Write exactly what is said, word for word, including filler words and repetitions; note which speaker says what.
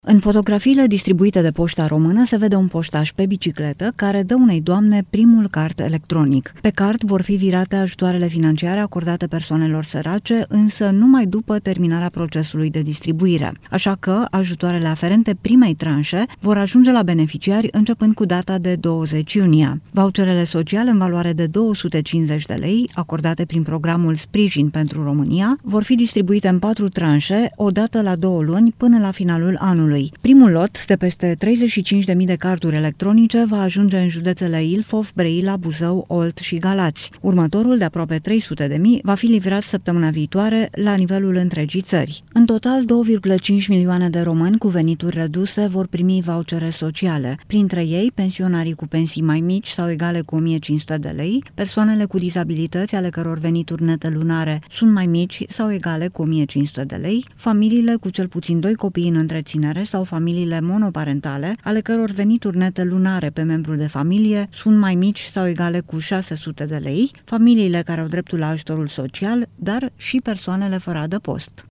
Speaker 1: În fotografiile distribuite de Poșta Română se vede un poștaș pe bicicletă care dă unei doamne primul card electronic. Pe card vor fi virate ajutoarele financiare acordate persoanelor sărace, însă numai după terminarea procesului de distribuire. Așa că ajutoarele aferente primei tranșe vor ajunge la beneficiari începând cu data de douăzeci iunie. Voucherele sociale în valoare de două sute cincizeci de lei, acordate prin programul Sprijin pentru România, vor fi distribuite în patru tranșe, odată la două luni până la finalul anului. Primul lot de peste treizeci și cinci de mii de carduri electronice va ajunge în județele Ilfov, Brăila, Buzău, Olt și Galați. Următorul, de aproape trei sute de mii, va fi livrat săptămâna viitoare la nivelul întregii țări. În total, două virgulă cinci milioane de români cu venituri reduse vor primi vouchere sociale. Printre ei, pensionarii cu pensii mai mici sau egale cu o mie cinci sute de lei, persoanele cu dizabilități ale căror venituri nete lunare sunt mai mici sau egale cu o mie cinci sute de lei, familiile cu cel puțin doi copii în întreținere sau familiile monoparentale, ale căror venituri nete lunare pe membru de familie sunt mai mici sau egale cu șase sute de lei, familiile care au dreptul la ajutorul social, dar și persoanele fără adăpost.